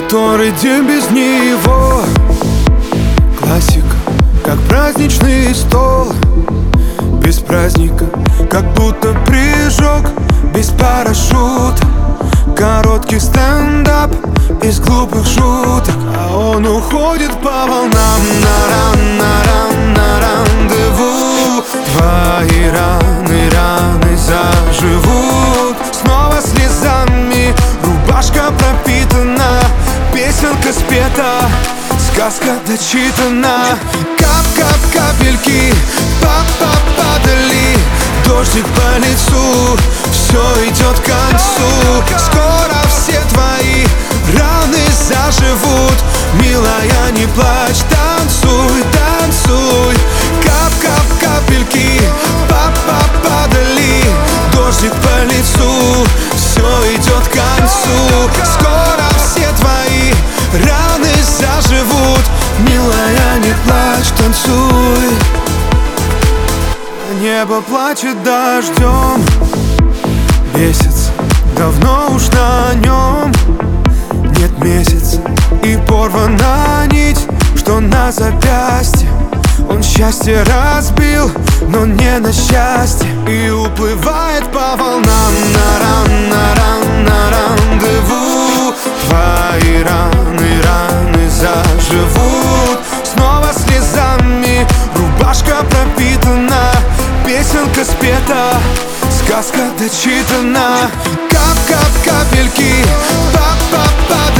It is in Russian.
который день без него. Классика, как праздничный стол. Без праздника, как будто прыжок без парашюта. Короткий стендап из глупых шуток, а он уходит по волнам на рандеву. Твои раны заживут снова слезами. Рубашка пропитана, песенка спета, сказка дочитана. Кап-кап капельки падали, дождик по лицу, все идет к концу. Скоро все твои раны заживут. Милая, не плачь, танцуй, танцуй. Кап-кап капельки падали, дождик по лицу, все идет к концу. Скоро все твои раны заживут. Милая, не плачь, танцуй. Небо плачет дождем, месяц давно уж на нем. Нет месяца и порвана нить, что на запястье. Он счастье разбил, но не на счастье, и уплывает по волнам на рандеву. Твои раны заживут снова слезами. Рубашка пропитана, песенка спета, сказка дочитана. Кап-кап капельки падали,